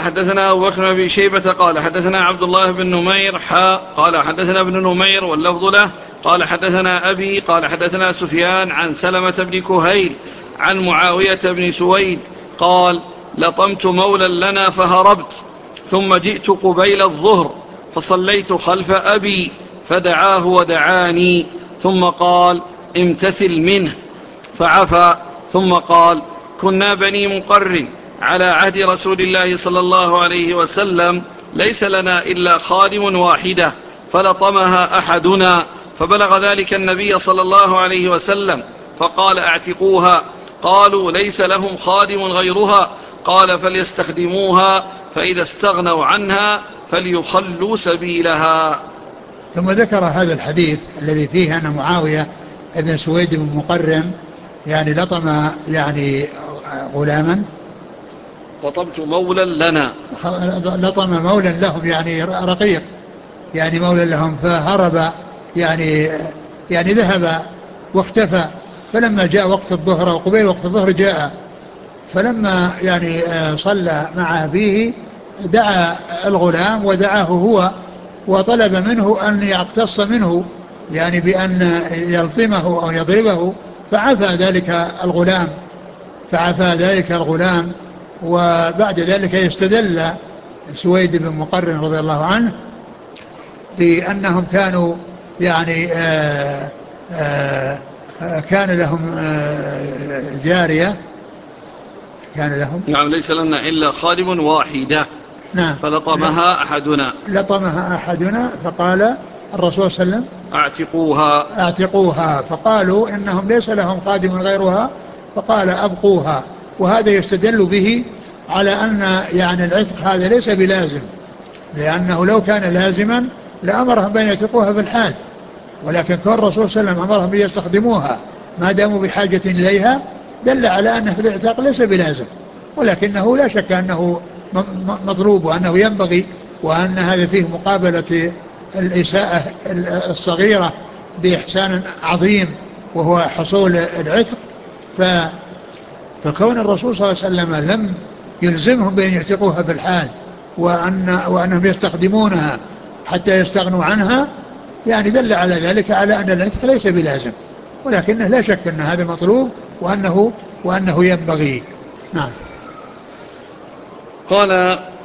حدثنا أبو بكر بن أبي شيبة قال حدثنا عبد الله بن نمير قال حدثنا ابن نمير واللفظ له قال حدثنا أبي قال حدثنا سفيان عن سلمة بن كهيل عن معاوية بن سويد قال لطمت مولا لنا فهربت ثم جئت قبيل الظهر فصليت خلف أبي فدعاه ودعاني ثم قال امتثل منه فعفى ثم قال كنا بني مقرن على عهد رسول الله صلى الله عليه وسلم ليس لنا إلا خادم واحدة فلطمها أحدنا فبلغ ذلك النبي صلى الله عليه وسلم فقال اعتقوها قالوا ليس لهم خادم غيرها قال فليستخدموها فإذا استغنوا عنها فليخلوا سبيلها. ثم ذكر هذا الحديث الذي فيه أن معاوية ابن سويد بن مقرن يعني لطم يعني غلاما. لطمت مولا لنا، لطم مولا لهم يعني رقيق، يعني مولا لهم فهرب يعني ذهب واختفى. فلما جاء وقت الظهر وقبيل وقت الظهر جاء، فلما يعني صلى مع أبيه دعا الغلام ودعاه هو وطلب منه أن يقتص منه يعني بأن يلطمه أو يضربه، فعفى ذلك الغلام. وبعد ذلك يستدل سويد بن مقرن رضي الله عنه بأنهم كانوا يعني كان لهم جارية، كان لهم نعم ليس لنا إلا خادم واحدة نعم فلطمها أحدنا، لطمها أحدنا فقال الرسول صلى الله عليه وسلم اعتقوها فقالوا إنهم ليس لهم خادم غيرها فقال أبقوها. وهذا يستدل به على أن يعني العتق هذا ليس بلازم، لأنه لو كان لازما لأمرهم بأن يعتقوها في الحال، ولكن كون الرسول صلى الله عليه وسلم أمرهم بأن يستخدموها ما داموا بحاجة إليها دل على أن الاعتاق ليس بلازم، ولكنه لا شك أنه مطلوب وأنه ينبغي، وأن هذا فيه مقابلة الإساءة الصغيرة بإحسان عظيم وهو حصول العتق. فكون الرسول صلى الله عليه وسلم لم يلزمهم بأن يعتقوها في الحال وأنهم يستخدمونها حتى يستغنوا عنها يعني دل على ذلك على أن العتق ليس بلازم، ولكنه لا شك أن هذا مطلوب وأنه ينبغي. نعم. قال